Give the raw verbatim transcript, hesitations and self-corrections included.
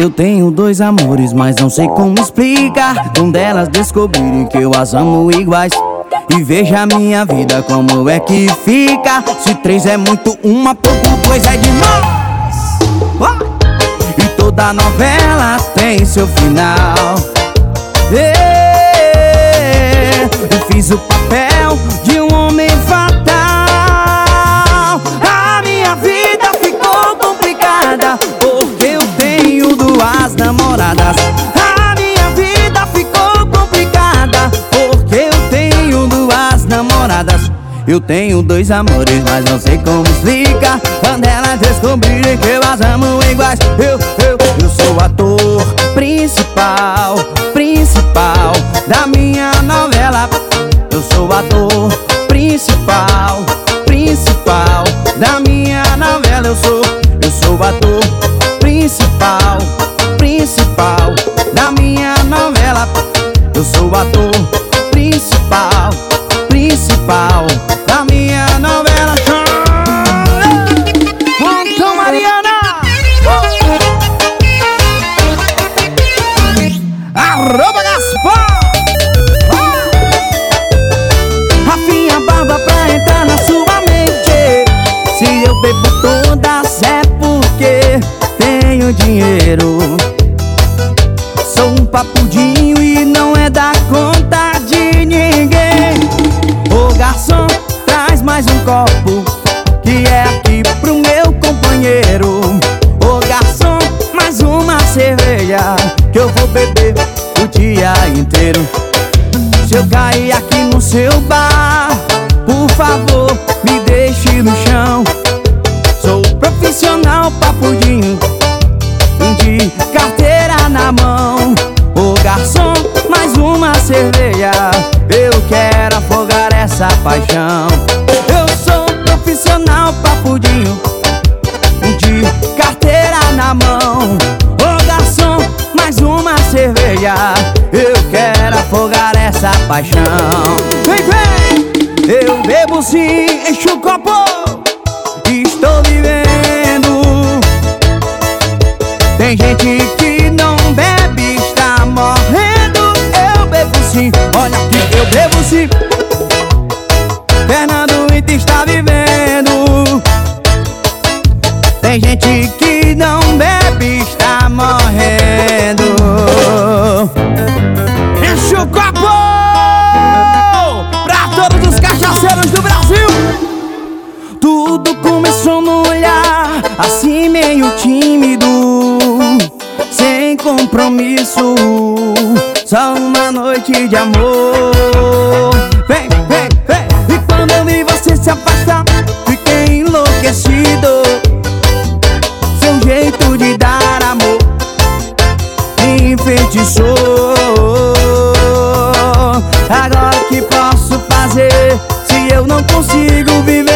Eu tenho dois amores, mas não sei como explicar. Um delas descobrirem que eu as amo iguais. E veja a minha vida como é que fica. Se três é muito, uma pouco, dois é demais. E toda novela tem seu final. Eu fiz o papel de um homem fatal. A minha vida ficou complicada porque eu tenho duas namoradas. A minha vida ficou complicada porque eu tenho duas namoradas. Eu tenho dois amores, mas não sei como explicar. Quando elas descobrirem que eu as amo iguais. Eu, eu, eu sou o ator principal, principal da minha novela. Eu sou o ator principal, principal da minha novela. Eu sou, eu sou o ator principal, principal da minha novela. Eu sou o ator principal, principal da minha novela. Montão Mariana, arroba Gaspar, Rafinha Barba pra entrar na sua mente. Se eu bebo todas é porque tenho dinheiro. Sou um papudinho e não é da conta de ninguém. Ô garçom, traz mais um copo, que é aqui pro meu companheiro. Ô garçom, mais uma cerveja, que eu vou beber o dia inteiro. Se eu cair aqui no seu bar, por favor, me deixe no chão. Sou profissional papudinho, de carteira na mão. Ô garçom, mais uma cerveja, eu quero afogar essa paixão. Eu sou profissional papudinho, de carteira na mão. Ô garçom, mais uma cerveja, eu quero afogar essa paixão. Vem, vem! Eu bebo sim, encho o copo, estou vivendo. Tem gente que não bebe, está morrendo. Eu bebo sim, olha aqui, eu bebo sim. Fernando Ita está vivendo. Tem gente que não bebe, está morrendo. Enche o copo pra todos os cachaceiros do Brasil. Tudo começou no olhar, assim meio tímido, sem compromisso, só uma noite de amor. Vem, vem, vem. E quando eu vi você se afastar, fiquei enlouquecido. Seu jeito de dar amor me enfeitiçou. Agora o que posso fazer se eu não consigo viver